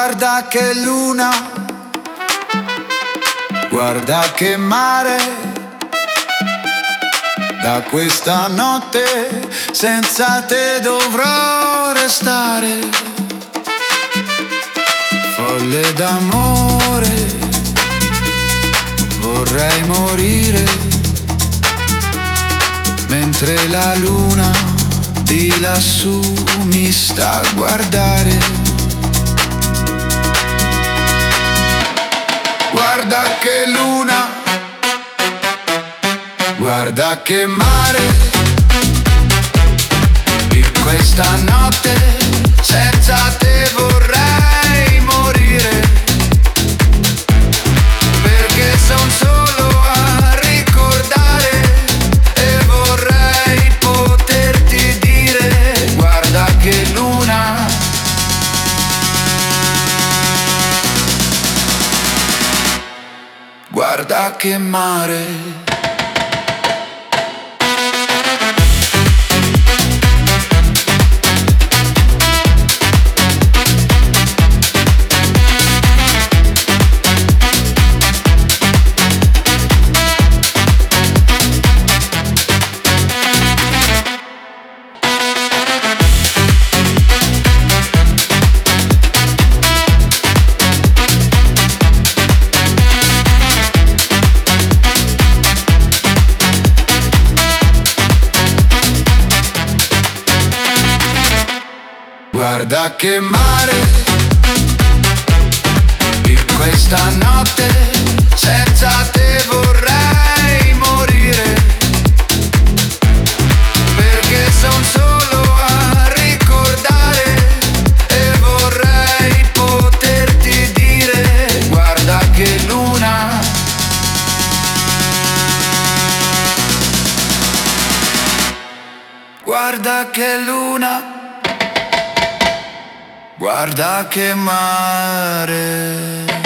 Guarda che luna, guarda che mare, da questa notte senza te dovrò restare. Folle d'amore, vorrei morire, mentre la luna di lassù mi sta a guardare. Guarda che luna, guarda che mare, in questa notte senza te vorrei morire, perché son solo a ricordare e vorrei poterti dire: guarda che luna, guarda che mare. Guarda che mare, in questa notte senza te vorrei morire, perché son solo a ricordare e vorrei poterti dire: guarda che luna, guarda che luna, guarda che mare.